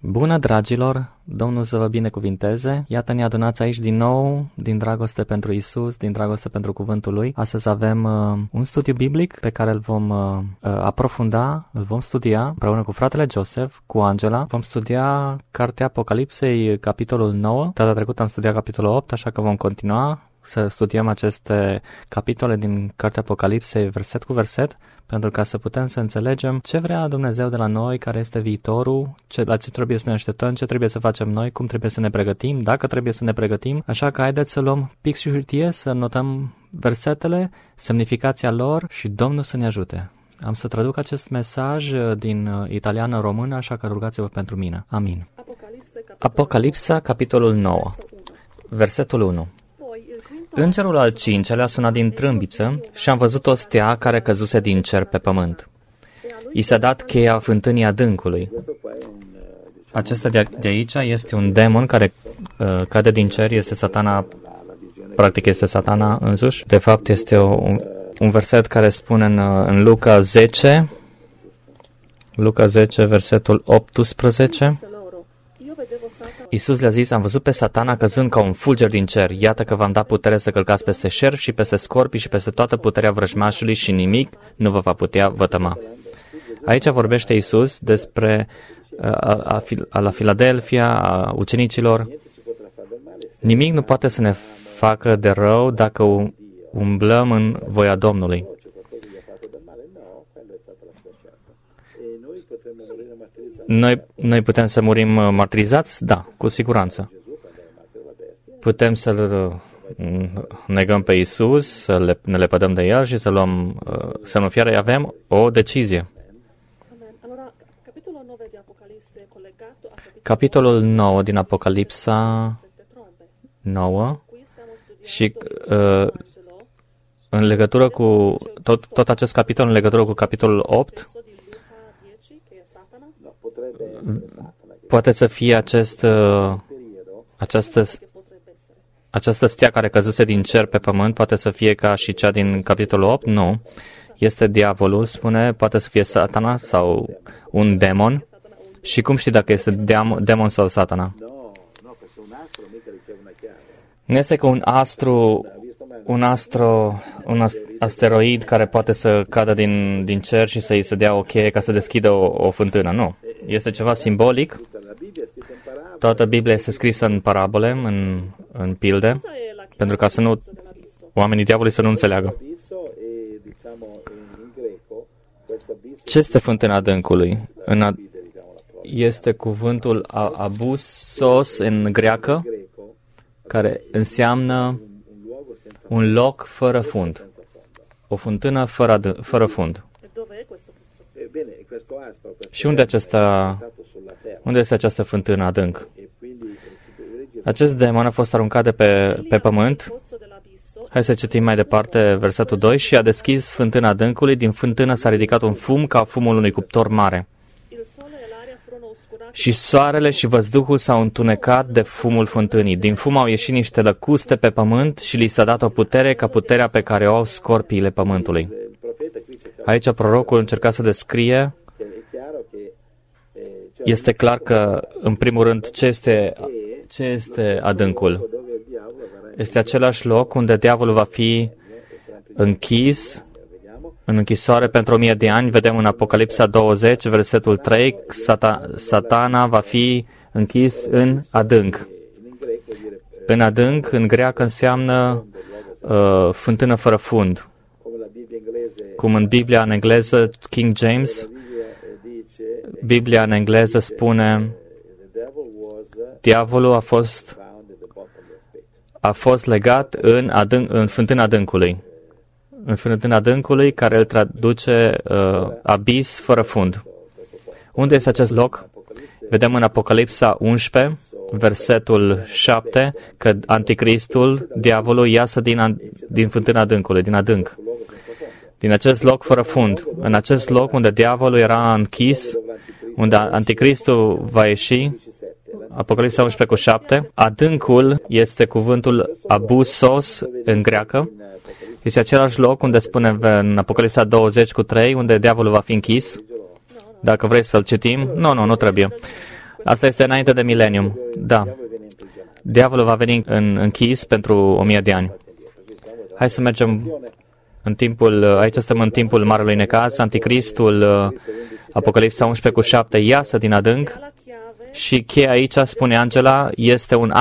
Bună, dragilor! Domnul să vă binecuvinteze! Iată, ne adunați aici din nou, din dragoste pentru Isus, din dragoste pentru cuvântul Lui. Astăzi avem un studiu biblic pe care îl vom aprofunda, îl vom studia împreună cu fratele Joseph, cu Angela. Vom studia Cartea Apocalipsei, capitolul 9. Data trecută am studiat capitolul 8, așa că vom continua să studiem aceste capitole din Cartea Apocalipsei verset cu verset, pentru ca să putem să înțelegem ce vrea Dumnezeu de la noi, care este viitorul, la ce trebuie să ne așteptăm, ce trebuie să facem noi, cum trebuie să ne pregătim, dacă trebuie să ne pregătim. Așa că haideți să luăm pix și hârtie, să notăm versetele, semnificația lor și Domnul să ne ajute. Am să traduc acest mesaj din italiană în română, așa că rugați-vă pentru mine. Amin. Apocalipsa, capitolul 9, versetul 1. Îngerul al cincelea a sunat din trâmbiță și am văzut o stea care căzuse din cer pe pământ. I s-a dat cheia fântânii adâncului. Acesta de aici este un demon care cade din cer, este Satana, practic este Satana însuși. De fapt este un verset care spune în Luca 10, versetul 18. Iisus le-a zis, am văzut pe Satana căzând ca un fulger din cer. Iată că v-am dat putere să călcați peste șerpi și peste scorpii și peste toată puterea vrăjmașului și nimic nu vă va putea vătăma. Aici vorbește Iisus despre la Filadelfia, a ucenicilor. Nimic nu poate să ne facă de rău dacă umblăm în voia Domnului. Noi putem să murim martirizați? Da, cu siguranță. Putem să-L negăm pe Iisus, să ne lepădăm de El și să nu fiare. Avem o decizie. Capitolul 9 din Apocalipsa 9 și în legătură cu tot acest capitol, în legătură cu capitolul 8, poate să fie această stea care căzuse din cer pe pământ, poate să fie ca și cea din capitolul 8? Nu. Este diavolul, spune, poate să fie Satana sau un demon. Și cum știi dacă este demon sau Satana? Nu este că un asteroid care poate să cadă din cer și să-i se dea o cheie ca să deschidă o fântână. Nu. Este ceva simbolic. Toată Biblia este scrisă în parabole, în pilde, pentru ca să nu oamenii diavolului să nu înțeleagă. Ce este fântâna adâncului? Este cuvântul abusos în greacă, care înseamnă un loc fără fund. O fântână fără fund. Și unde este această fântână adânc? Acest demon a fost aruncat de pe pământ. Hai să citim mai departe versetul 2. Și a deschis fântâna adâncului. Din fântână s-a ridicat un fum ca fumul unui cuptor mare. Și soarele și văzduhul s-au întunecat de fumul fântânii. Din fum au ieșit niște lăcuste pe pământ și li s-a dat o putere ca puterea pe care o au scorpiile pământului. Aici prorocul încerca să descrie. Este clar că, în primul rând, ce este adâncul? Este același loc unde diavolul va fi închis în închisoare pentru 1000 de ani. Vedem în Apocalipsa 20, versetul 3, Satana va fi închis în adânc. În adânc, în greacă, înseamnă fântână fără fund. Cum în Biblia în engleză, King James, Biblia în engleză spune, diavolul a fost legat în fântâna adâncului. În fântâna adâncului, care îl traduce abis fără fund. Unde este acest loc? Vedem în Apocalipsa 11, versetul 7, că anticristul, diavolul, iasă din fântâna adâncului, din adânc. Din acest loc fără fund. În acest loc unde diavolul era închis, unde anticristul va ieși, Apocalipsa 11 cu 7, adâncul este cuvântul abusos în greacă. Este același loc unde spune în Apocalipsa 20 cu 3, unde diavolul va fi închis. Dacă vrei să-l citim, nu trebuie. Asta este înainte de milenium. Da. Diavolul va veni închis pentru 1000 de ani. Hai să mergem în timpul, aici suntem în timpul Marelui Necaz, Anticristul, Apocalipsa 11:7, iasă din adânc și cheia aici, spune Angela, este un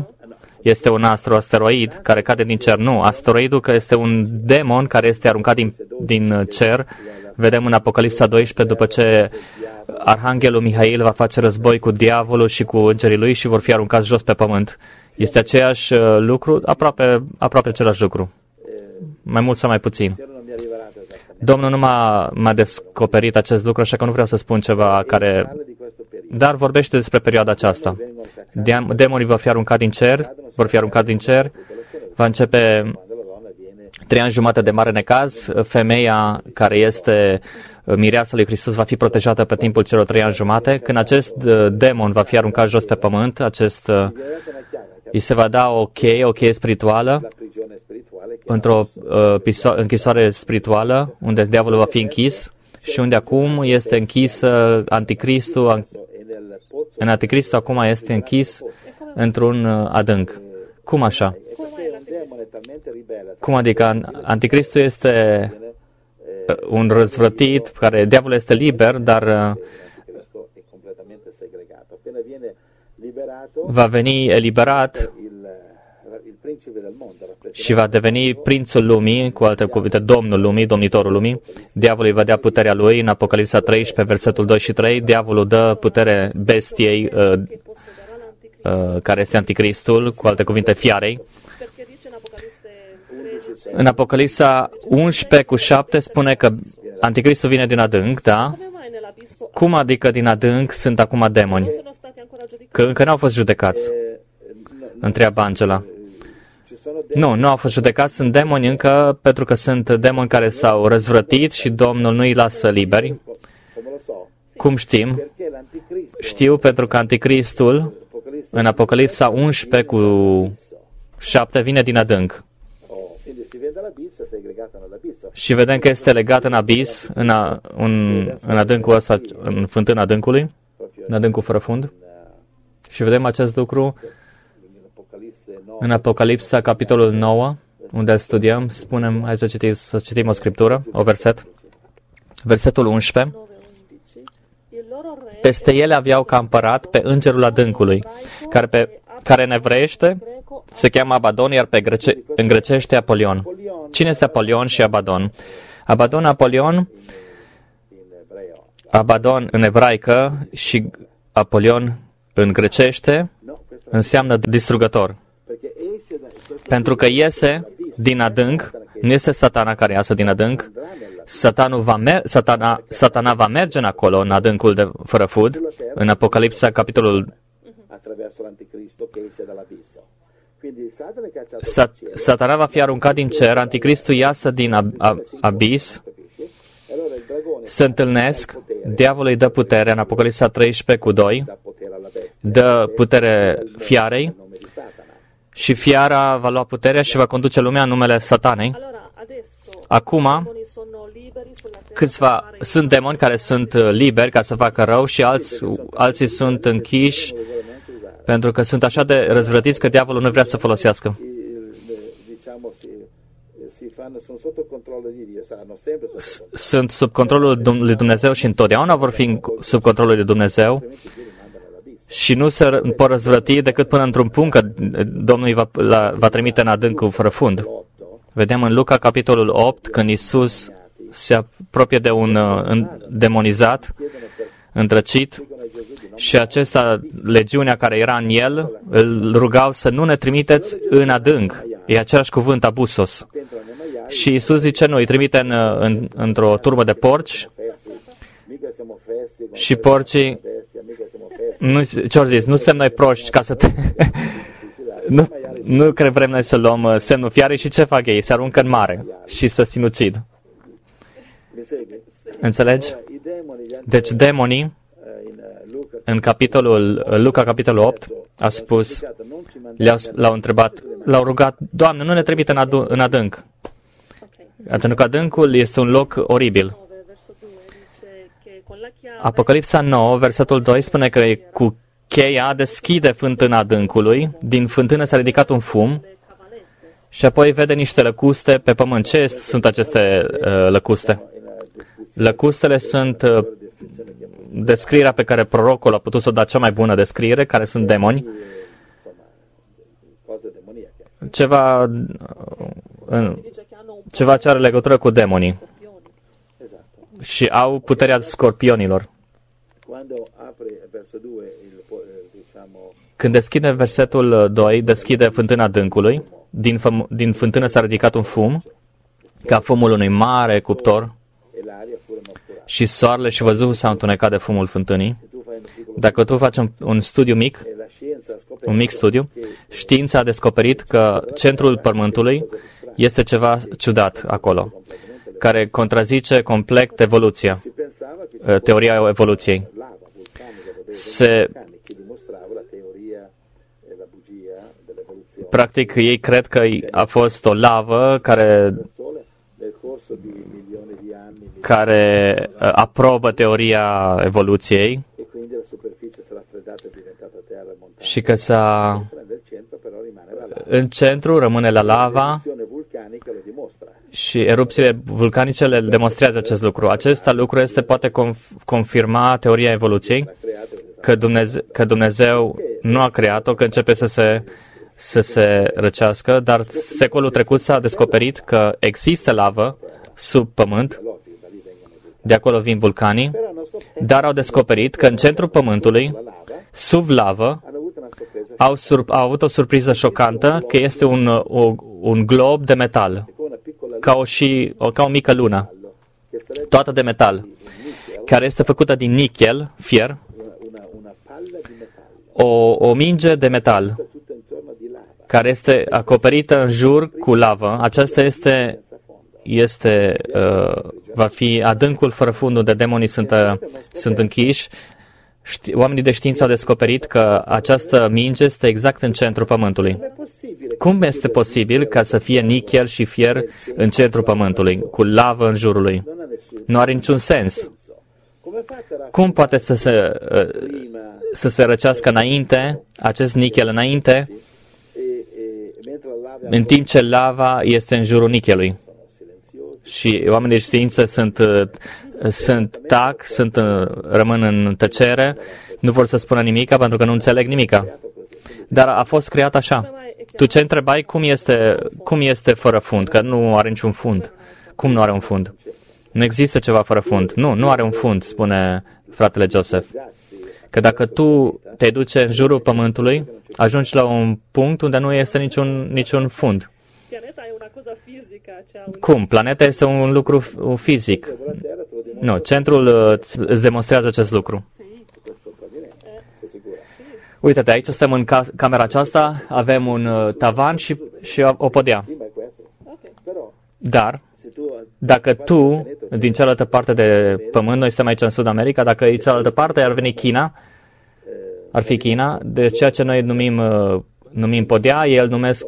asteroid care cade din cer. Nu, asteroidul că este un demon care este aruncat din cer. Vedem în Apocalipsa 12, după ce Arhanghelul Mihail va face război cu diavolul și cu îngerii lui și vor fi aruncați jos pe pământ. Este aceeași lucru, aproape același lucru. Mai mult sau mai puțin. Domnul nu m-a descoperit acest lucru, așa că nu vreau să spun ceva care... Dar vorbește despre perioada aceasta. Demonii vor fi aruncați din cer, va începe 3 ani jumate de mare necaz, femeia care este mireasa lui Hristos va fi protejată pe timpul celor 3 ani jumate. Când acest demon va fi aruncat jos pe pământ, îi se va da o cheie spirituală, într-o închisoare spirituală, unde diavolul va fi închis și unde acum este închis Anticristul. În Anticristul acum este închis într-un adânc. Cum așa? Cum adică Anticristul este un răzvrătit, care diavolul este liber, dar va veni eliberat și va deveni prințul lumii, cu alte cuvinte, domnul lumii, domnitorul lumii. Diavolul îi va dea puterea lui în Apocalipsa 13, versetul 2 și 3. Diavolul dă putere bestiei, care este Anticristul, cu alte cuvinte, fiarei. În Apocalipsa 11:7 spune că Anticristul vine din adânc, da? Cum adică din adânc sunt acum demoni? Că încă nu au fost judecați, întreabă Angela. Nu au fost judecați, sunt demoni încă, pentru că sunt demoni care s-au răzvrătit și Domnul nu îi lasă liberi. Cum știm? Știu pentru că Anticristul, în Apocalipsa 11:7, vine din adânc. Și vedem că este legat în abis, în adâncul ăsta, în fântâna adâncului, în adâncul fără fund. Și vedem acest lucru în Apocalipsa, capitolul 9, unde studiem, spunem, hai să citim o scriptură, o verset. Versetul 11. Peste ele aveau ca împărat pe îngerul adâncului, care în evreiește se cheamă Abadon, iar în grecește Apolion. Cine este Apolion și Abadon? Abadon în ebraică și Apolion în grecește înseamnă distrugător. Pentru că iese din adânc, nu este Satana care iasă din adânc, Satana va merge acolo, în adâncul de fără fund, în Apocalipsa, capitolul... Satana va fi aruncat din cer, Anticristul iasă din abis, se întâlnesc, diavolul îi dă putere, în Apocalipsa 13:2, dă putere fiarei și fiara va lua puterea și va conduce lumea în numele Satanei. Acum, sunt demoni care sunt liberi ca să facă rău și alții sunt închiși pentru că sunt așa de răzvrătiți că diavolul nu vrea să folosească. Sunt sub controlul lui Dumnezeu și întotdeauna vor fi sub controlul lui Dumnezeu și nu se pot răzvrăti decât până într-un punct că Domnul va trimite în adâncul fără fund. Vedem în Luca, capitolul 8, când Iisus se apropie de un demonizat, îndrăcit, și acesta, legiunea care era în el, îl rugau să nu ne trimiteți în adânc. E același cuvânt, abusos. Și Iisus zice, nu, îi trimite într-o turmă de porci și porcii, ce ori zis, nu suntem noi proști ca să te... nu cred vrem noi să luăm semnul fiarei și ce fac ei? Se aruncă în mare și să sinucid. Înțelegi? Deci demonii, în Luca capitolul 8, a spus, l-au întrebat, l-au rugat, Doamne, nu ne trimite în adânc. Pentru că adâncul este un loc oribil. Apocalipsa 9, versetul 2, spune că cu cheia deschide fântâna adâncului, din fântână s-a ridicat un fum și apoi vede niște lăcuste pe pământ. Ce sunt aceste lăcuste? Lăcustele sunt descrierea pe care prorocul a putut să o da cea mai bună descriere, care sunt demoni. Ceva ce are legătură cu demonii și au puterea scorpionilor. Când deschide versetul 2, deschide fântâna adâncului, din fântână s-a ridicat un fum, ca fumul unui mare cuptor, și soarele și văzul s-au întunecat de fumul fântânii. Dacă tu faci un studiu mic, un mic studiu, știința a descoperit că centrul Pământului este ceva ciudat acolo, care contrazice complet evoluția, teoria evoluției. Practic, ei cred că a fost o lavă care aprobă teoria evoluției și că în centru rămâne la lava și erupțiile vulcanice le demonstrează acest lucru. Acest lucru poate confirma teoria evoluției, că Dumnezeu nu a creat-o, că începe să se răcească, dar secolul trecut s-a descoperit că există lavă sub pământ, de acolo vin vulcanii, dar au descoperit că în centrul Pământului, sub lavă, au avut o surpriză șocantă, că este un glob de metal, ca o mică lună, toată de metal, care este făcută din nichel, fier, o minge de metal, care este acoperită în jur cu lavă. Aceasta va fi adâncul fără fund, unde demonii sunt închiși. Oamenii de știință au descoperit că această minge este exact în centrul Pământului. Cum este posibil ca să fie nichel și fier în centrul Pământului, cu lavă în jurul lui? Nu are niciun sens. Cum poate să se răcească înainte, acest nichel înainte, în timp ce lava este în jurul nichelului? Și oamenii de știință rămân în tăcere, nu vor să spună nimica pentru că nu înțeleg nimica. Dar a fost creat așa. Tu ce întrebai? Cum este fără fund? Că nu are niciun fund. Cum nu are un fund? Nu există ceva fără fund. Nu are un fund, spune fratele Joseph. Că dacă tu te duci în jurul Pământului, ajungi la un punct unde nu este niciun fund. Cum? Planeta este un lucru fizic. Nu, centrul îți demonstrează acest lucru. Uite-te, aici stăm în camera aceasta, avem un tavan și o podea. Dar, dacă tu, din cealaltă parte de pământ, noi suntem aici în Sud-America, dacă e cealaltă parte, ar veni China, ar fi China, de ceea ce noi numim podea, ei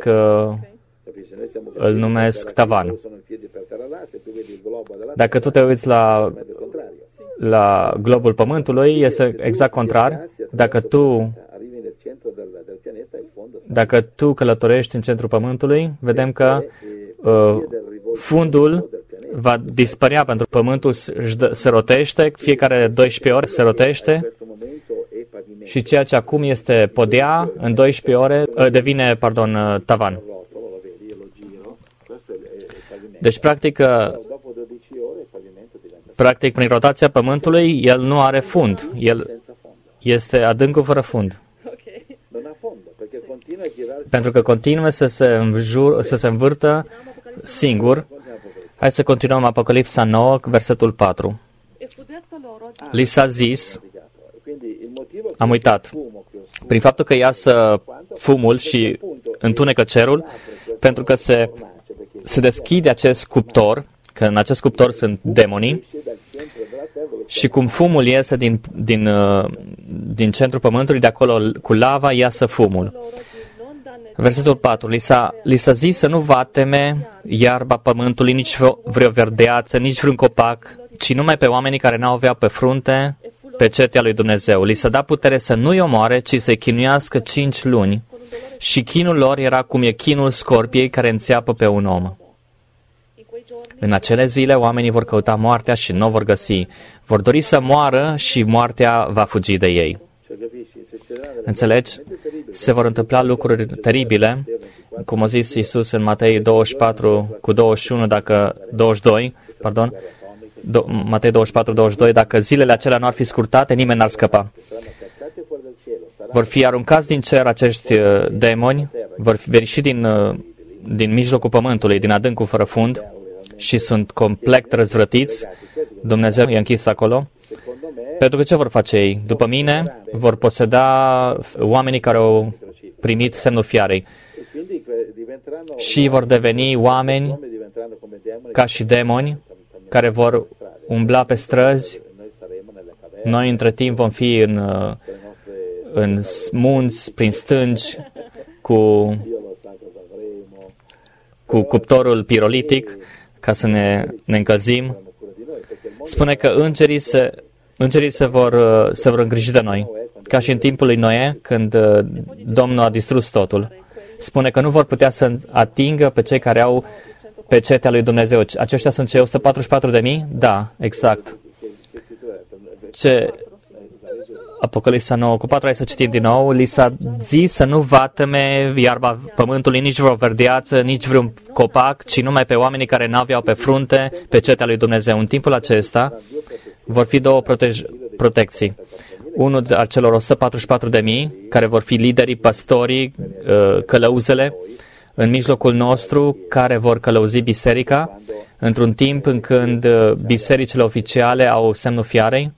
îl numesc tavan. Dacă tu te uiți la globul Pământului, este exact contrar. Dacă tu călătorești în centrul Pământului, vedem că fundul va dispărea pentru că Pământul se rotește, fiecare 12 ore se rotește și ceea ce acum este podea, în 12 ore devine, tavan. Deci, practic, prin rotația Pământului, el nu are fund. El este adâncul fără fund. Pentru că continuă să se învârtă singur. Hai să continuăm Apocalipsa 9, versetul 4. Li s-a zis, am uitat, prin faptul că iasă fumul și întunecă cerul, pentru că se deschide acest cuptor, că în acest cuptor sunt demonii, și cum fumul iese din centrul Pământului, de acolo cu lava iasă fumul. Versetul 4. Li s-a zis să nu vateme iarba Pământului, nici vreo verdeață, nici vreun copac, ci numai pe oamenii care n-au avea pe frunte pecetea lui Dumnezeu. Li s-a dat putere să nu-i omoare, ci să-i chinuiască 5 luni. Și chinul lor era cum e chinul scorpiei care înțeapă pe un om. În acele zile, oamenii vor căuta moartea și nu o vor găsi. Vor dori să moară și moartea va fugi de ei. Înțelegi? Se vor întâmpla lucruri teribile, cum a zis Iisus în Matei 24 cu 21, Matei 24, 22, dacă zilele acelea nu ar fi scurtate, nimeni n-ar scăpa. Vor fi aruncați din cer acești demoni, vor fi ieși din mijlocul pământului, din adâncul fără fund și sunt complet răzvrătiți. Dumnezeu i-a închis acolo. Pentru că ce vor face ei? După mine, vor poseda oamenii care au primit semnul fiarei și vor deveni oameni ca și demoni care vor umbla pe străzi. Noi între timp vom fi în munți, prin stânci, cu cuptorul pirolitic ca să ne încălzim. Spune că îngerii se vor îngriji de noi, ca și în timpul lui Noe, când Domnul a distrus totul. Spune că nu vor putea să atingă pe cei care au pecetea lui Dumnezeu. Aceștia sunt cei 144.000? Da, exact. Apocalipsa 9 cu 4, hai să citim din nou. Li s-a zis să nu vatăme iarba pământului, nici vreo verdeață, nici vreun copac, ci numai pe oamenii care n-aveau pe frunte pecetea lui Dumnezeu. În timpul acesta vor fi două protecții. Unul de celor 144.000, care vor fi liderii, păstorii, călăuzele, în mijlocul nostru, care vor călăuzi biserica, într-un timp în când bisericile oficiale au semnul fiarei.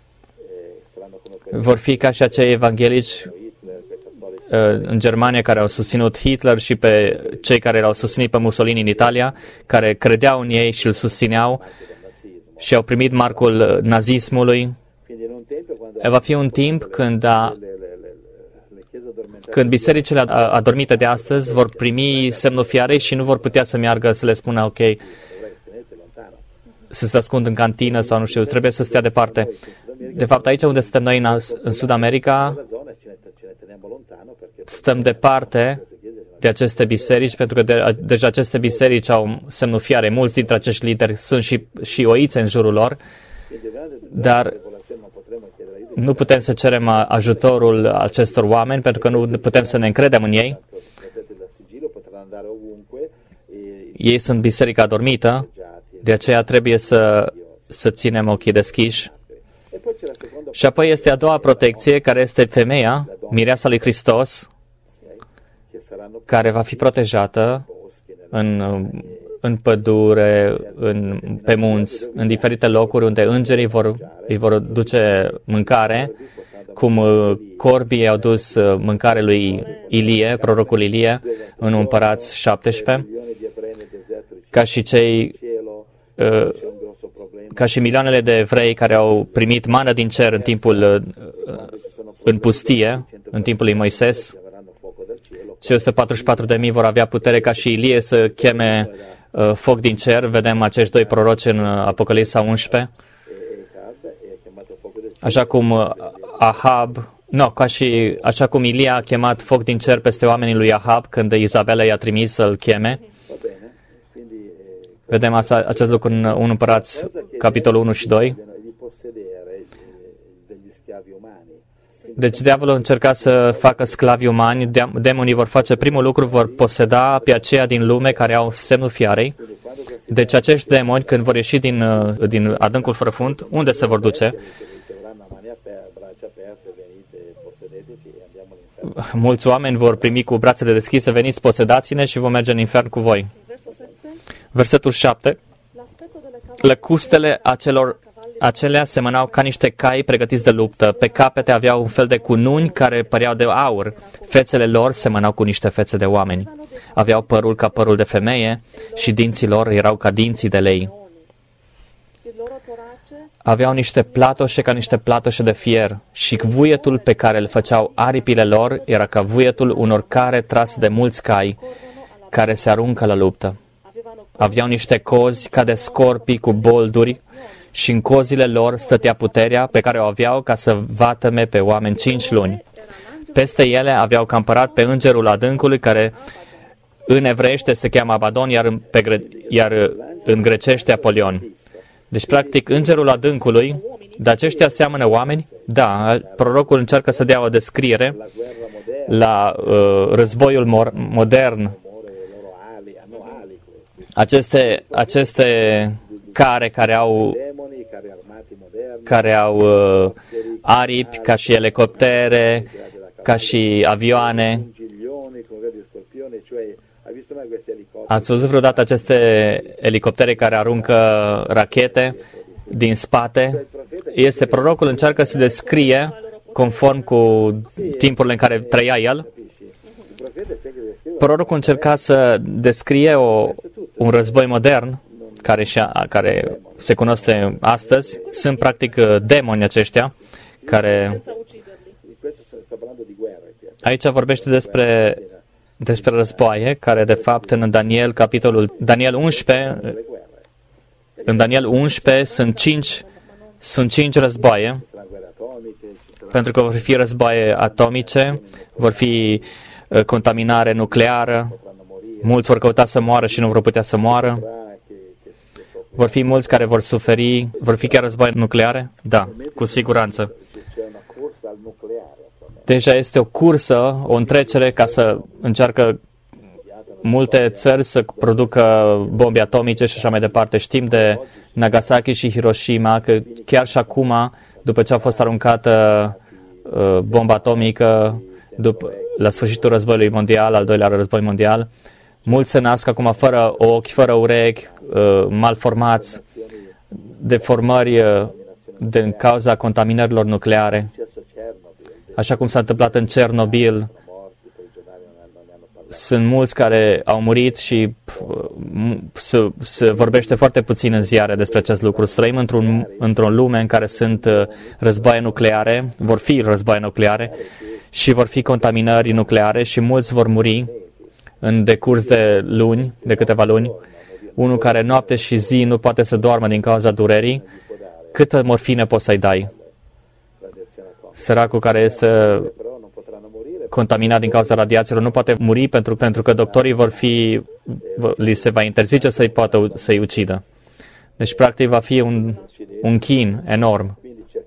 Vor fi ca și acei evanghelici în Germania care au susținut Hitler și pe cei care l-au susținut pe Mussolini în Italia, care credeau în ei și îl susțineau și au primit marcul nazismului. Va fi un timp când bisericile adormite de astăzi vor primi semnul fiarei și nu vor putea să meargă să le spună, ok, să se ascund în cantină sau nu știu, trebuie să stea departe. De fapt, aici unde suntem noi în Sud America, stăm departe de aceste biserici, pentru că deja aceste biserici au semnul fiarei. Mulți dintre acești lideri sunt și oițe în jurul lor, dar nu putem să cerem ajutorul acestor oameni, pentru că nu putem să ne încredem în ei. Ei sunt biserica adormită, de aceea trebuie să ținem ochii deschiși. Și apoi este a doua protecție, care este femeia, mireasa lui Hristos, care va fi protejată în pădure, pe munți, în diferite locuri unde îngerii îi vor duce mâncare, cum corbii au dus mâncare lui Ilie, prorocul Ilie, în Împărați 17, ca și milioanele de evrei care au primit mană din cer în pustie, în timpul lui Moises. Cei 144.000 vor avea putere ca și Ilie să cheme foc din cer. Vedem acești doi proroci în Apocalipsa 11. Așa cum așa cum Ilie a chemat foc din cer peste oamenii lui Ahab când Izabela i-a trimis să-l cheme. Vedem acest lucru în 1 Împărați, capitolul 1 și 2. Deci diavolul încerca să facă sclavi umani, demonii vor face primul lucru, vor poseda pe aceia din lume care au semnul fiarei. Deci acești demoni, când vor ieși din adâncul fără fund, unde se vor duce? Mulți oameni vor primi cu brațele deschise, veniți, posedați-ne și vom merge în infern cu voi. Versetul 7. Lăcustele acelea semănau ca niște cai pregătiți de luptă. Pe capete aveau un fel de cununi care păreau de aur. Fețele lor semănau cu niște fețe de oameni. Aveau părul ca părul de femeie și dinții lor erau ca dinții de lei. Aveau niște platoșe ca niște platoșe de fier și vuietul pe care îl făceau aripile lor era ca vuietul unor care trase de mulți cai care se aruncă la luptă. Aveau niște cozi ca de scorpii cu bolduri și în cozile lor stătea puterea pe care o aveau ca să vătăme pe oameni 5 luni. Peste ele aveau ca împărat pe îngerul adâncului, care în evreiește se cheamă Abadon, iar în grecește Apolion. Deci, practic, îngerul adâncului, dar aceștia seamănă oameni? Da, prorocul încearcă să dea o descriere la războiul modern. Aceste care au aripi, ca și elicoptere, ca și avioane. Ați văzut vreodată aceste elicoptere care aruncă rachete din spate? Este prorocul încearcă să descrie, conform cu timpurile în care trăia el, prorocul încerca să descrie un război modern, care se cunoaște astăzi. Sunt practic demoni aceștia, care... Aici vorbește despre războaie, care de fapt în Daniel 11, în Daniel 11 sunt cinci războaie, pentru că vor fi războaie atomice, vor fi contaminare nucleară, mulți vor căuta să moară și nu vor putea să moară, vor fi mulți care vor suferi, vor fi chiar războaie nucleare? Da, cu siguranță. Deja este o cursă, o întrecere ca să încearcă multe țări să producă bombe atomice și așa mai departe. Știm de Nagasaki și Hiroshima că chiar și acum, după ce a fost aruncată bomba atomică, la sfârșitul războiului mondial, al doilea război mondial, mulți se nasc acum fără ochi, fără urechi, malformați, deformări din cauza contaminărilor nucleare. Așa cum s-a întâmplat în Chernobyl, sunt mulți care au murit și se vorbește foarte puțin în ziare despre acest lucru. Trăim într-o lume în care sunt războaie nucleare, vor fi războaie nucleare și vor fi contaminări nucleare și mulți vor muri în decurs de câteva luni. Unul care noapte și zi nu poate să doarmă din cauza durerii, câtă morfine poți să-i dai? Săracul care este contaminat din cauza radiațiilor nu poate muri pentru că doctorii li se va interzice să-i ucidă. Deci, practic, va fi un chin enorm.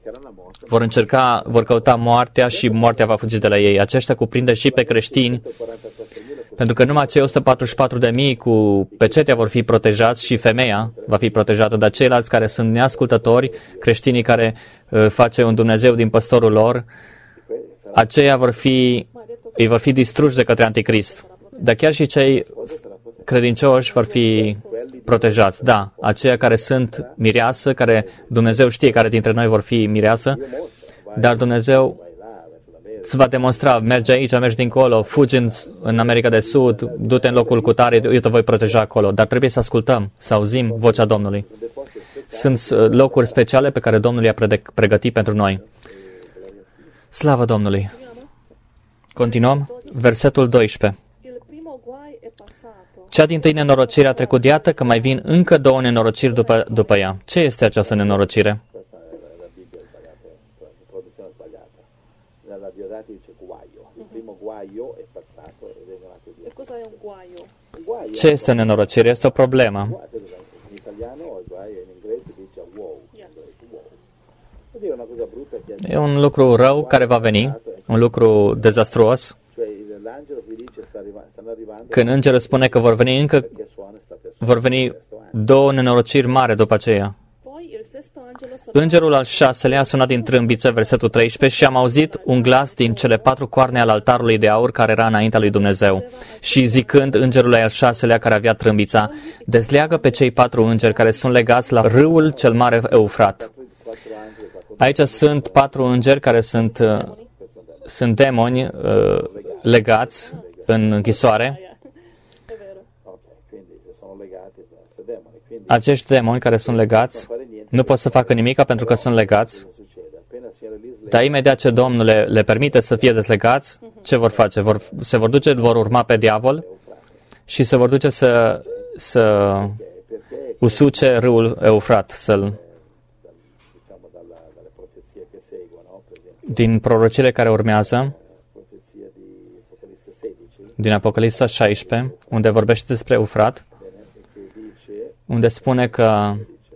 Vor căuta moartea și moartea va fugi de la ei. Aceștia cuprinde și pe creștini, pentru că numai cei 144.000 cu pecetea vor fi protejați și femeia va fi protejată, dar ceilalți care sunt neascultători, creștinii care face un Dumnezeu din păstorul lor, aceia îi vor fi distruși de către Anticrist. Dar chiar și cei credincioși vor fi protejați. Da, aceia care sunt mireasă, care Dumnezeu știe care dintre noi vor fi mireasă, dar Dumnezeu îți va demonstra, mergi aici, mergi dincolo, fugi în America de Sud, du-te în locul cu tare, eu te voi proteja acolo. Dar trebuie să ascultăm, să auzim vocea Domnului. Sunt locuri speciale pe care Domnul i-a pregătit pentru noi. Slavă Domnului! Continuăm. Versetul 12. Cea dintâi nenorocire a trecut, iată că mai vin încă 2 nenorociri după ea. Ce este această nenorocire? Ce este nenorocire? Este o problemă. E un lucru rău care va veni, un lucru dezastruos. Când îngerul spune că vor veni 2 nenorociri mari după aceea. Îngerul al 6-lea a sunat din trâmbiță, versetul 13, și am auzit un glas din cele 4 coarne al altarului de aur care era înaintea lui Dumnezeu. Și zicând îngerului al 6-lea care avea trâmbița, dezleagă pe cei 4 îngeri care sunt legați la râul cel mare Eufrat. Aici sunt 4 îngeri care sunt demoni legați în închisoare. Acești demoni care sunt legați nu pot să facă nimic pentru că sunt legați, dar imediat ce Domnul le permite să fie deslegați, ce vor face? Se vor duce, vor urma pe diavol și se vor duce să usuce râul Eufrat, din prorocile care urmează, din Apocalipsa 16, unde vorbește despre Eufrat, unde spune că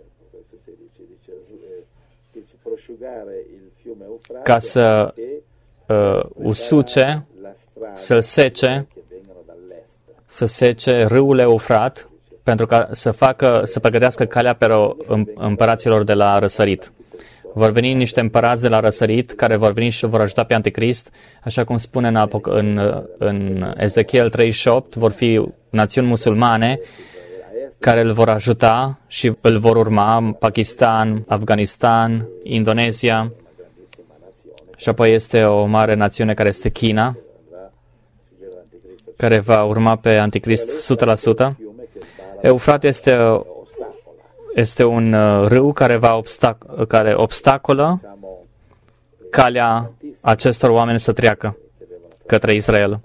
ca să usuce, să sece râul Eufrat, pentru ca să pregătească calea pentru împăraților de la răsărit. Vor veni niște împărați de la răsărit care vor veni și vor ajuta pe Anticrist, așa cum spune în Ezechiel 38, vor fi națiuni musulmane care îl vor ajuta și îl vor urma, Pakistan, Afganistan, Indonezia, și apoi este o mare națiune care este China, care va urma pe Anticrist 100%. Eufrat este un râu care obstacolă calea acestor oameni să treacă către Israel.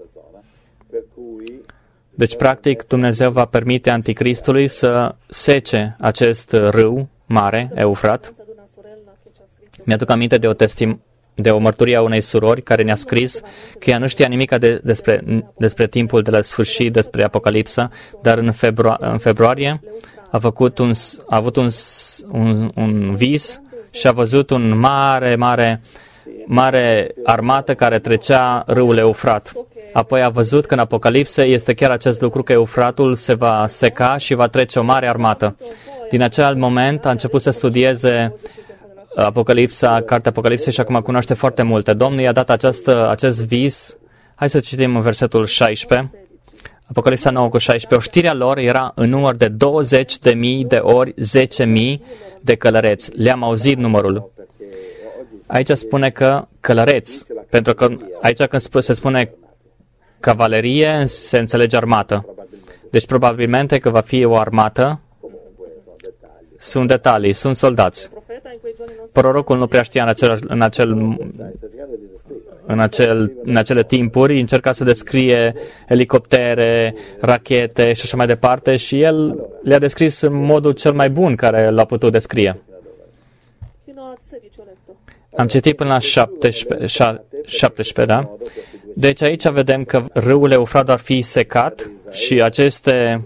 Deci, practic, Dumnezeu va permite Anticristului să sece acest râu mare, Eufrat. Mi-aduc aminte de o mărturie a unei surori care ne-a scris că ea nu știa nimic despre timpul de la sfârșit, despre Apocalipsa, dar în februarie a avut un vis și a văzut un mare armată care trecea râul Eufrat. Apoi a văzut că în Apocalipse este chiar acest lucru, că Eufratul se va seca și va trece o mare armată. Din acel moment a început să studieze cartea Apocalipsei și acum cunoaște foarte multe. Domnul i-a dat acest vis. Hai să citim versetul 16. Apocalipsa 9:16. Oștirea lor era în număr de 20.000 de ori 10.000 de călăreți. Le-am auzit numărul. Aici spune că călăreți, pentru că aici când se spune cavalerie, se înțelege armată. Deci probabilmente că va fi o armată. Sunt detalii, sunt soldați. Prorocul nu prea știa în acele timpuri, încerca să descrie elicoptere, rachete și așa mai departe și el le-a descris în modul cel mai bun care l-a putut descrie. Am citit până la 17, da? Deci aici vedem că râul Eufrat ar fi secat și aceste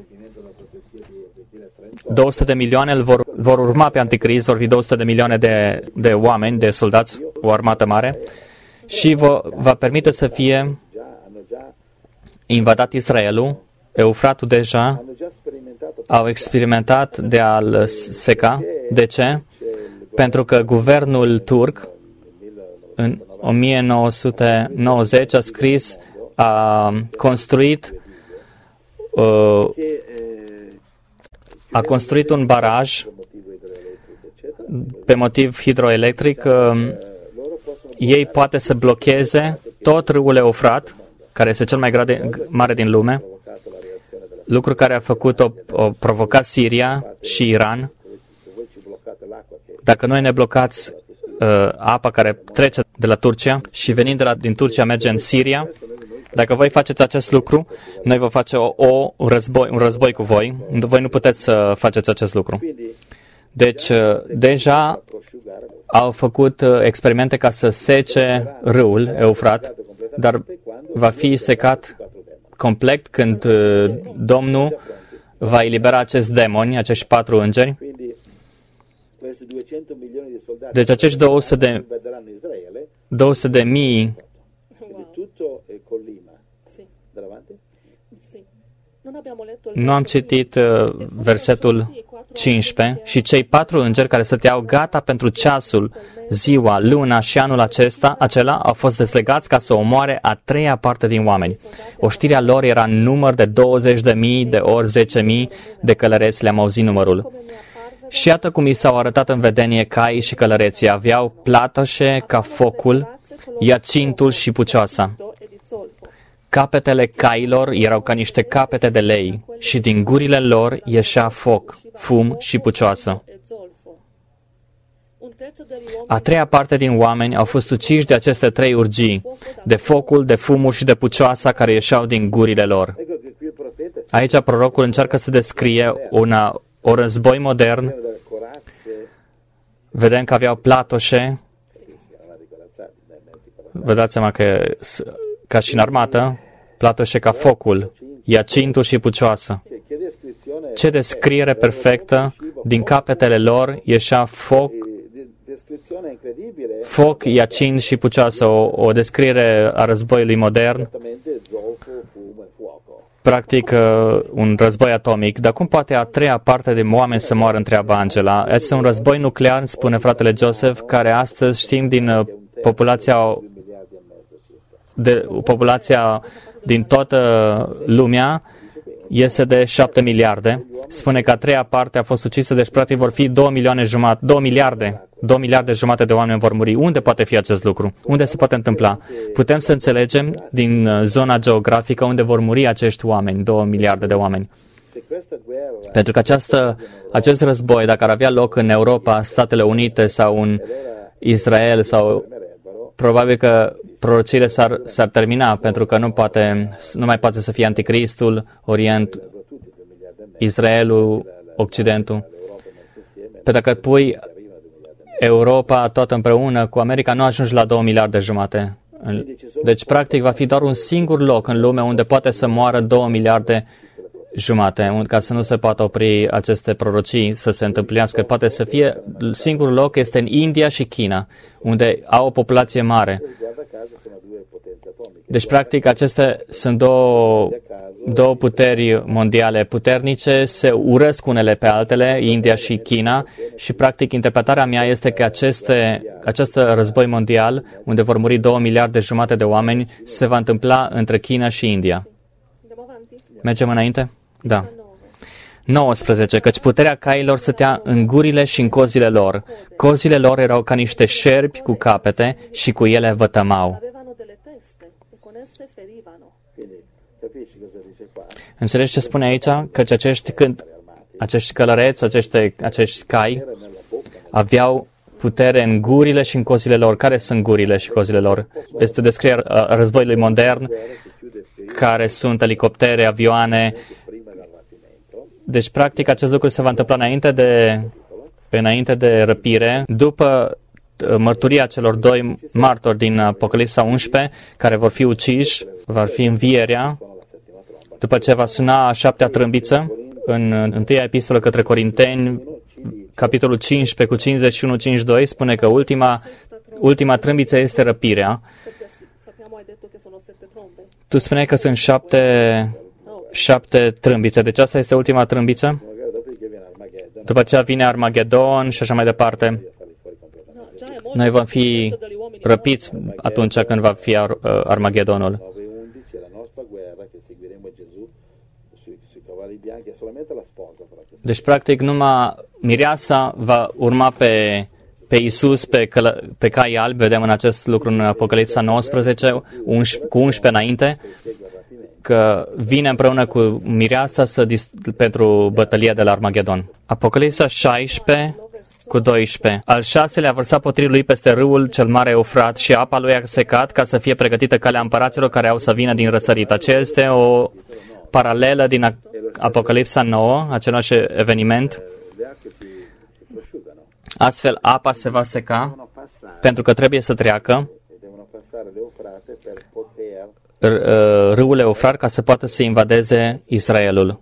200 de milioane îl vor urma pe Anticrist, vor fi 200 de milioane de oameni, de soldați, o armată mare, și va permite să fie invadat Israelul. Eufratul deja au experimentat de a-l seca. De ce? Pentru că guvernul turc în 1990 a construit un baraj pe motiv hidroelectric. Ei poate să blocheze tot râul Eufrat, care este cel mai mare din lume, lucru care a provocat Siria și Iran. Dacă noi ne blocați apa care trece de la Turcia și venind din Turcia merge în Siria, dacă voi faceți acest lucru, noi vom face un război cu voi. Voi nu puteți să faceți acest lucru. Deci, deja au făcut experimente ca să sece râul Eufrat, dar va fi secat complet când Domnul va elibera acești demoni, acești 4 îngeri. Deci acești 200 de mii nu am citit versetul 15 și cei 4 îngeri care stăteau gata pentru ceasul, ziua, luna și anul acela au fost dezlegați ca să omoare a 3-a parte din oameni. Oștirea lor era în număr de 20.000 de ori 10.000 de călăreți, le-am auzit numărul. Și iată cum i s-au arătat în vedenie caii și călăreții. Aveau platoșe ca focul, iacintul și pucioasa. Capetele cailor erau ca niște capete de lei și din gurile lor ieșea foc, fum și pucioasă. A 3-a parte din oameni au fost uciși de aceste 3 urgii, de focul, de fumul și de pucioasa care ieșeau din gurile lor. Aici prorocul încearcă să descrie o război modern. Vedem că aveau platoșe vă dați seama că, ca și în armată, platoșe ca focul, iacintul și pucioasă. Ce descriere perfectă, din capetele lor ieșea foc, iacint și pucioasă, o descriere a războiului modern, practic un război atomic. Dar cum poate a treia parte de oameni să moară, întreabă Angela? Este un război nuclear, spune fratele Joseph, care astăzi știm din populația din toată lumea este de 7 miliarde. Spune că a treia parte a fost ucisă, deci practic vor fi 2 miliarde jumate de oameni vor muri. Unde poate fi acest lucru? Unde se poate întâmpla? Putem să înțelegem din zona geografică unde vor muri acești oameni, 2 miliarde de oameni. Pentru că acest război, dacă ar avea loc în Europa, Statele Unite sau în Israel, sau probabil că prorociile s-ar termina, pentru că nu mai poate să fie Anticristul, Orient, Israelul, Occidentul. Pentru că pui Europa toată împreună cu America, nu ajungi la 2 miliarde jumate. Deci, practic, va fi doar un singur loc în lume unde poate să moară 2 miliarde jumate, ca să nu se poată opri aceste prorocii să se întâmpliască. Poate să fie, singurul loc este în India și China, unde au o populație mare. Deci, practic, acestea sunt două puteri mondiale puternice, se urăsc unele pe altele, India și China, și, practic, interpretarea mea este că acest război mondial, unde vor muri 2 miliarde jumate de oameni, se va întâmpla între China și India. Mergem înainte? Da. 19. Căci puterea cailor stătea în gurile și în cozile lor. Cozile lor erau ca niște șerpi cu capete și cu ele vătămau. Înțelegi ce spune aici? Căci acești călăreți, acești cai, aveau putere în gurile și în cozile lor. Care sunt gurile și cozile lor? Este descrierea războiului modern, care sunt elicoptere, avioane. Deci, practic, acest lucru se va întâmpla înainte de răpire, după mărturia celor 2 martori din Apocalipsa 11, care vor fi uciși, va fi învierea, după ce va suna a 7-a trâmbiță, în 1 epistolă către Corinteni, capitolul 15 cu 51-52, spune că ultima trâmbiță este răpirea. Tu spuneai că sunt 7 trâmbițe, deci asta este ultima trâmbiță? După aceea vine Armagedon și așa mai departe. Noi vom fi răpiți atunci când va fi Armagedonul. Deci, practic, numai mireasa va urma pe Iisus, pe cai albi. Vedem în acest lucru în Apocalipsa 19, cu 11 înainte, că vine împreună cu mireasa pentru bătălia de la Armagedon. Apocalipsa 16 cu 12. Al 6-lea a vărsat potriul lui peste râul cel mare Eufrat și apa lui a secat ca să fie pregătită calea împăraților care au să vină din răsărit. Aceea este o paralelă din Apocalipsa 9, același eveniment. Astfel, apa se va seca pentru că trebuie să treacă râul Eufrat ca să poată să invadeze Israelul.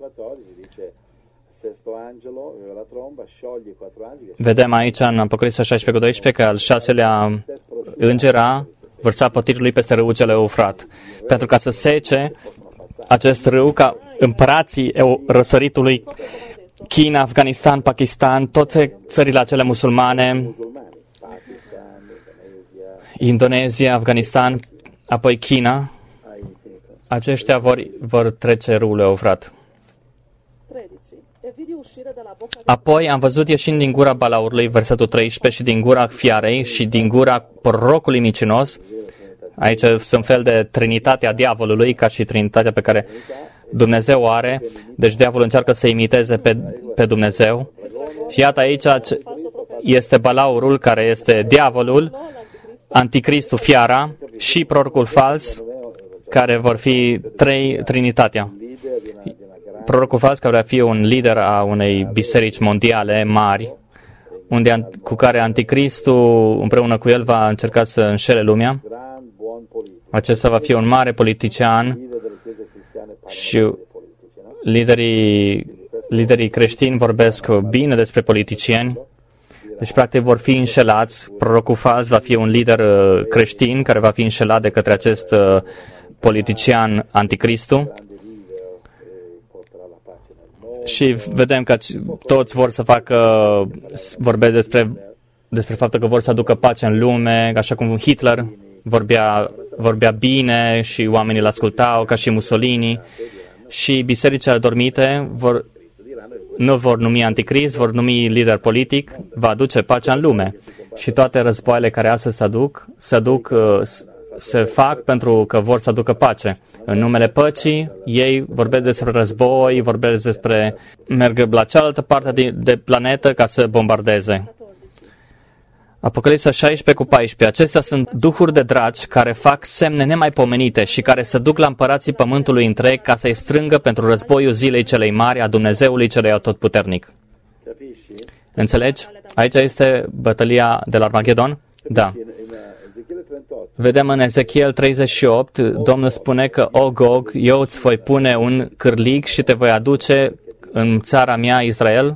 Vedem aici în Apocalipsa 16 cu 12 că al 6-lea înger a vărsat potirul lui peste râul cel Eufrat. Pentru ca să sece acest râu, ca împărații răsăritului, China, Afganistan, Pakistan, toate țările acele musulmane, Indonezia, Afganistan, apoi China, aceștia vor trece râul Eufrat. Apoi am văzut ieșind din gura balaurului, versetul 13, și din gura fiarei și din gura prorocului micinos. Aici sunt fel de trinitatea diavolului, ca și trinitatea pe care Dumnezeu o are. Deci diavolul încearcă să imiteze pe Dumnezeu. Și iată aici este balaurul, care este diavolul, anticristul, fiara și prorocul fals, care vor fi trinitatea. Prorocul fals care va fi un lider a unei biserici mondiale mari, cu care anticristul împreună cu el va încerca să înșele lumea. acesta va fi un mare politician și liderii creștini vorbesc bine despre politicieni. Deci, practic, vor fi înșelați. Prorocul fals va fi un lider creștin care va fi înșelat de către acest politician anticristul. Și vedem că toți vor să vorbesc despre faptul că vor să aducă pace în lume, așa cum Hitler vorbea bine și oamenii îl ascultau, ca și Mussolini. Și bisericile adormite nu vor numi anticrist, vor numi lider politic, va aduce pacea în lume. Și toate războaiele care astăzi se fac pentru că vor să aducă pace. În numele păcii, ei vorbesc despre război, vorbesc despre merg la cealaltă parte de planetă ca să bombardeze. Apocalipsa 16:14. Acestea sunt duhuri de dragi care fac semne nemaipomenite și care se duc la împărații pământului întreg ca să-i strângă pentru războiul zilei celei mari a Dumnezeului celui atotputernic. Înțelegi? Aici este bătălia de la Armagedon? Da. Vedem în Ezechiel 38, Domnul spune că, o Gog, eu îți voi pune un cârlig și te voi aduce în țara mea, Israel.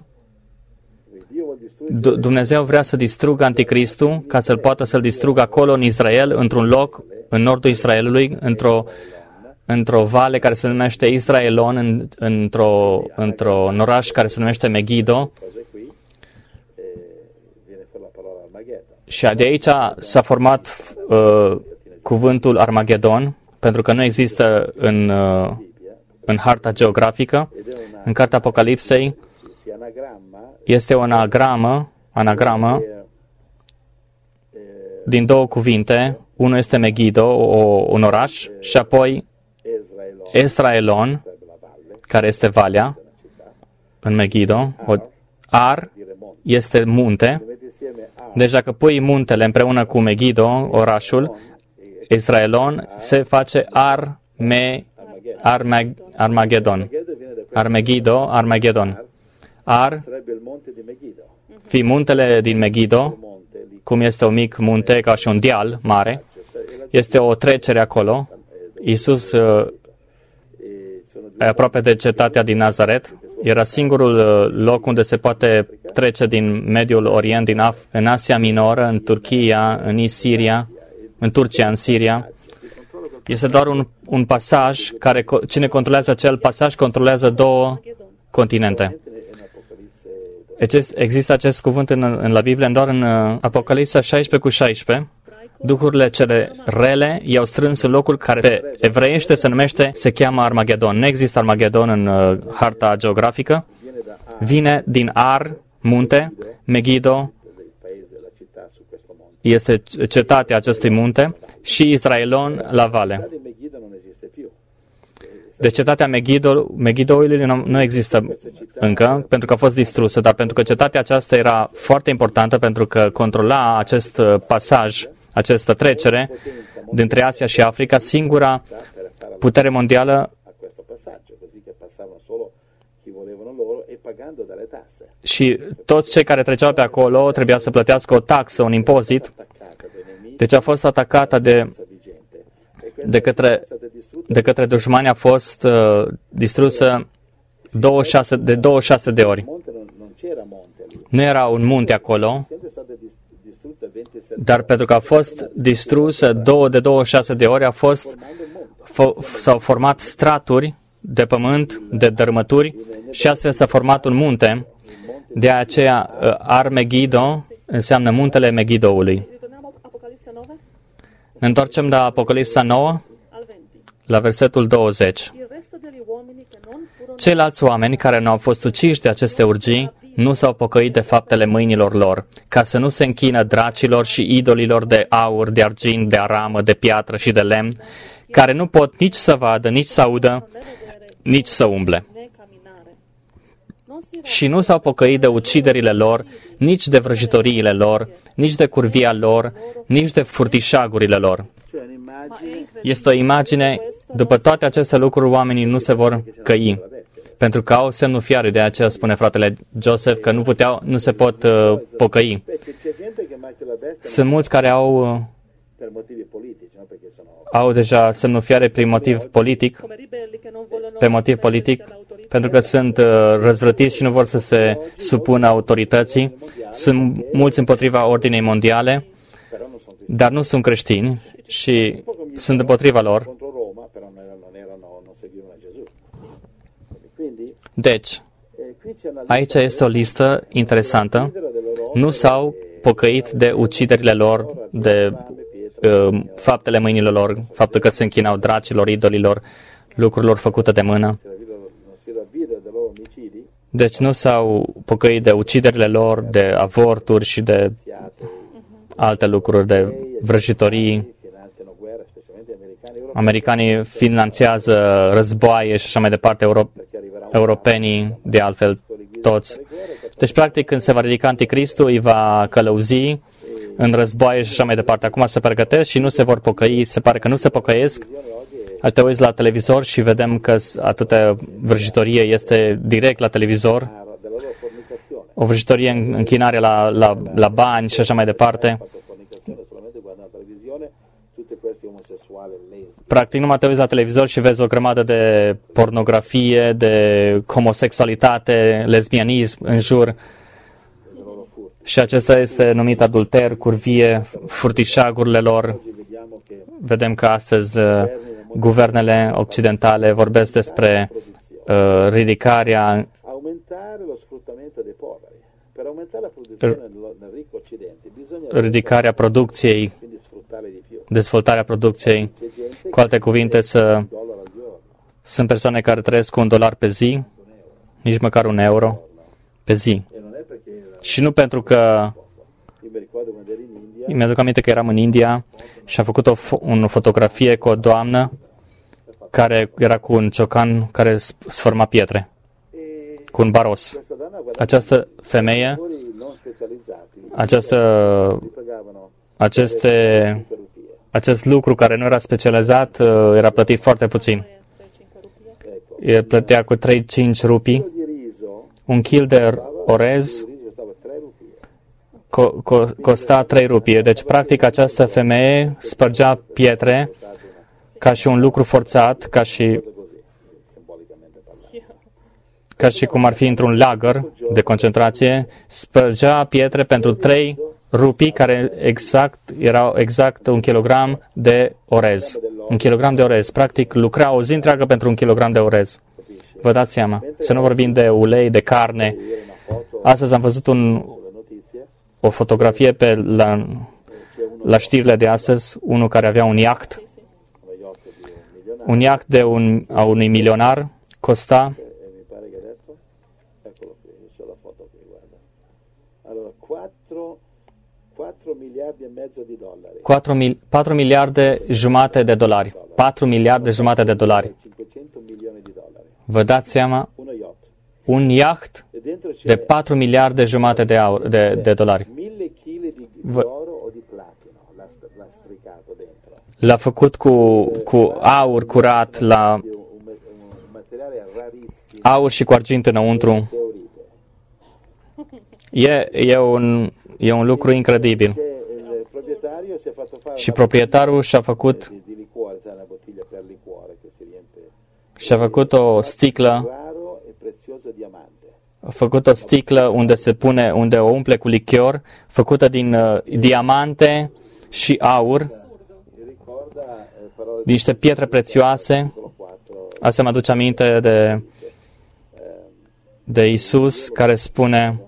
Dumnezeu vrea să distrugă anticristul ca să-l poată să-l distrugă acolo în Israel, într-un loc, în nordul Israelului, într-o vale care se numește Israelon, într-un oraș care se numește Megiddo. Și de aici s-a format cuvântul Armagedon, pentru că nu există în harta geografică. În cartea Apocalipsei este o anagramă din două cuvinte. Unul este Megiddo, un oraș, și apoi Esraelon, care este valea în Megiddo. Ar este munte. Deci dacă pui muntele împreună cu Megiddo, orașul, Israelon, se face Armagedon. Armagedon. Ar fi muntele din Megiddo, cum este un mic munte, ca și un deal mare. Este o trecere acolo. Iisus e aproape de cetatea din Nazaret. Era singurul loc unde se poate trece din Mediul Orient, în Asia Minoră, în Turcia, în Turcia, în Siria. Este doar un pasaj care, cine controlează acel pasaj, controlează două continente. Există acest cuvânt în la Biblie, doar în Apocalipsa 16:16. Duhurile cele rele i-au strâns în locul care pe evreiește se cheamă Armagedon. Nu există Armagedon în harta geografică. Vine din Ar, munte, Megiddo este cetatea acestui munte și Israelon la vale. Deci cetatea Megiddoului nu există încă, pentru că a fost distrusă, dar pentru că cetatea aceasta era foarte importantă, pentru că controla acest pasaj, această trecere dintre Asia și Africa, singura putere mondială, și toți cei care treceau pe acolo trebuia să plătească o taxă, un impozit. Deci a fost atacată de către dușmani, a fost distrusă 26 de ori. Nu era un munte acolo, dar pentru că a fost distrusă de 26 de ori, s-au format straturi de pământ, de dărâmături, și astfel s-a format un munte. De aceea Ar-Megiddo înseamnă muntele Megiddoului. Ne întoarcem la Apocalipsa 9, la versetul 20. Ceilalți oameni care nu au fost uciși de aceste urgii nu s-au pocăit de faptele mâinilor lor, ca să nu se închină dracilor și idolilor de aur, de argint, de aramă, de piatră și de lemn, care nu pot nici să vadă, nici să audă, nici să umble. Și nu s-au pocăit de uciderile lor, nici de vrăjitoriile lor, nici de curvia lor, nici de furtișagurile lor. Este o imagine, după toate aceste lucruri, oamenii nu se vor căi, pentru că au semnul fiarului. De aceea spune fratele Joseph că nu se pot pocăi. Sunt mulți care au deja semnul fiare pe motiv politic, pentru că sunt răzvrătiți și nu vor să se supună autorității. Sunt mulți împotriva ordinei mondiale, dar nu sunt creștini și sunt împotriva lor. Deci, aici este o listă interesantă. Nu s-au pocăit de uciderile lor, de faptele mâinilor lor, faptul că se închinau dracilor, idolilor, lucrurilor făcute de mână. Deci nu s-au pocăit de uciderile lor, de avorturi și de alte lucruri, de vrăjitorii. Americanii finanțează războaie și așa mai departe, europenii, de altfel toți. Deci, practic, când se va ridica Anticristul, îi va călăuzi în războaie și așa mai departe. Acum se pregătesc și nu se vor pocăi, se pare că nu se pocăiesc. Te uiți la televizor și vedem că atâta vrăjitorie este direct la televizor. O vrăjitorie în închinare la bani și așa mai departe. Practic, numai te uiți la televizor și vezi o grămadă de pornografie, de homosexualitate, lesbianism în jur. Și acesta este numit adulter, curvie, furtișagurile lor. Vedem că astăzi guvernele occidentale vorbesc despre ridicarea producției, dezvoltarea producției. Cu alte cuvinte, sunt persoane care trăiesc cu $1 pe zi, nici măcar €1 pe zi. Și nu pentru că mi-aduc aminte că eram în India și am făcut o fotografie cu o doamnă care era cu un ciocan care sfărma pietre, cu un baros. Această femeie, acest lucru care nu era specializat, era plătit foarte puțin. El plătea cu 3-5 rupii. Un kil de orez costa 3 rupii. Deci, practic, această femeie spărgea pietre ca și un lucru forțat, ca și cum ar fi într-un lagăr de concentrație, spărgea pietre pentru 3 rupii, care erau exact 1 kilogram de orez. 1 kilogram de orez. Practic, lucra o zi întreagă pentru 1 kilogram de orez. Vă dați seama. Să nu vorbim de ulei, de carne. Astăzi am văzut o fotografie la știrile de astăzi, unul care avea un iaht. Un iaht a unui milionar costa 4 miliarde jumate de dolari. 4 miliarde jumate de dolari. Vă dați seama? Un iaht de 4 miliarde jumate de dolari. L-a făcut cu aur curat, aur și cu argint înăuntru. E un lucru incredibil. Și proprietarul și-a făcut o sticlă. A făcut o sticlă unde o umple cu lichior, făcută din diamante și aur, niște pietre prețioase. Asta mă aduce aminte de Iisus, care spune,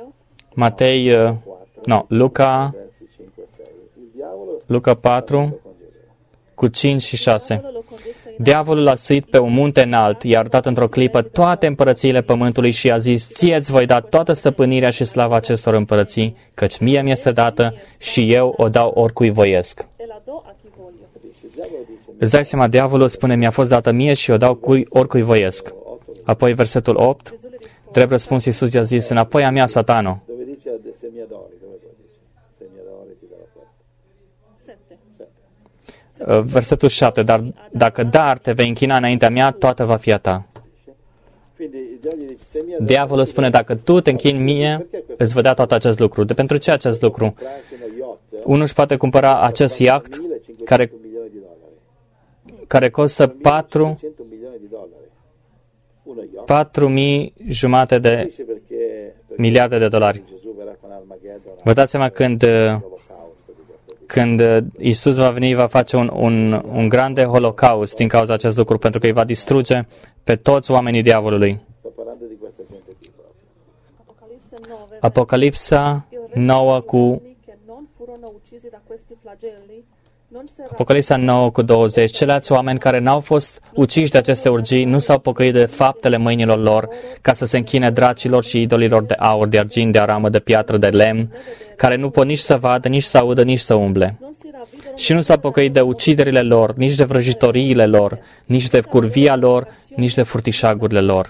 Luca 4, cu 5 și 6. Diavolul l-a suit pe un munte înalt, i-a arătat într-o clipă toate împărățiile pământului și a zis, ție-ți voi da toată stăpânirea și slava acestor împărății, căci mie mi-este dată și eu o dau oricui voiesc. Îți dai seama, diavolul spune, mi-a fost dată mie și o dau oricui voiesc. Apoi versetul 8, drept răspuns Iisus i-a zis, înapoi a mea, Satano. Versetul 7, dar dacă te vei închina înaintea mea, toată va fi a ta. Diavolul spune, dacă tu te închini mie, îți va da tot acest lucru. De pentru ce acest lucru? Unul își poate cumpăra acest iaht care care costă 4.500 de miliarde de dolari. Vă dați seama când Iisus va veni, va face un grande holocaust din cauza acest lucru, pentru că îi va distruge pe toți oamenii diavolului. Apocalipsa 9 cu 20. Ceilalți oameni care n-au fost uciși de aceste urgii nu s-au pocăit de faptele mâinilor lor ca să se închine dracilor și idolilor de aur, de argint, de aramă, de piatră, de lemn, care nu pot nici să vadă, nici să audă, nici să umble. Și nu s-au pocăit de uciderile lor, nici de vrăjitoriile lor, nici de curvia lor, nici de furtișagurile lor.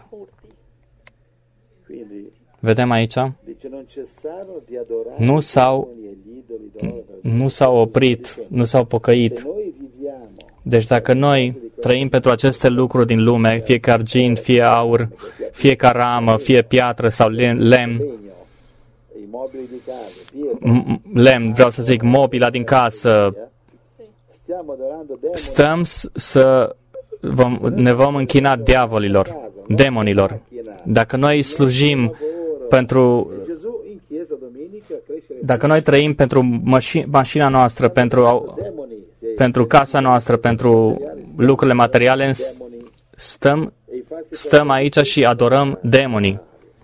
Vedem aici? Nu s-au oprit, nu s-au pocăit. Deci dacă noi trăim pentru aceste lucruri din lume, fie că argint, fie aur, fie ca ramă, fie piatră sau lemn, vreau să zic, mobila din casă, stăm ne vom închina demonilor. Dacă noi slujim dacă noi trăim pentru mașina noastră, pentru casa noastră, pentru lucrurile materiale, stăm aici și adorăm demonii.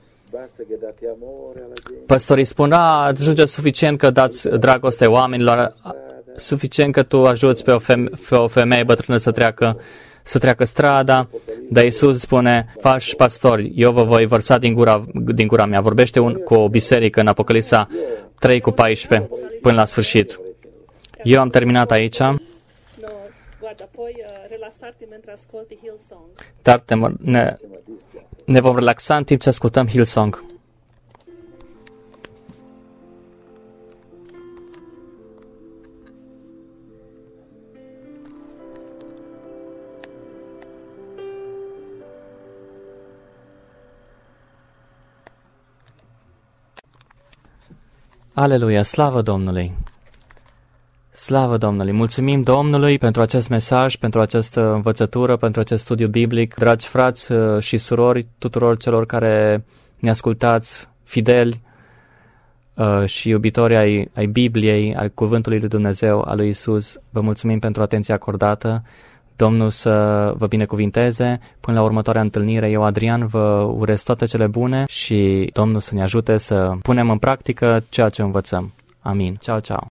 Păstorii spun, ajunge suficient că dați dragoste oamenilor, suficient că tu ajuți pe o femeie bătrână să treacă strada, dar Iisus spune, falși pastori, eu vă voi vărsa din gura mea. Vorbește cu o biserică în Apocalipsa 3 cu 14 până la sfârșit. Eu am terminat aici. Dar ne vom relaxa în timp ce ascultăm Hillsong. Aleluia, slavă Domnului! Slavă Domnului! Mulțumim Domnului pentru acest mesaj, pentru această învățătură, pentru acest studiu biblic. Dragi frați și surori, tuturor celor care ne ascultați, fideli și iubitori ai Bibliei, al Cuvântului lui Dumnezeu, al lui Iisus, vă mulțumim pentru atenția acordată. Domnul să vă binecuvinteze. Până la următoarea întâlnire, eu, Adrian, vă urez toate cele bune și Domnul să ne ajute să punem în practică ceea ce învățăm. Amin. Ceau, ceau.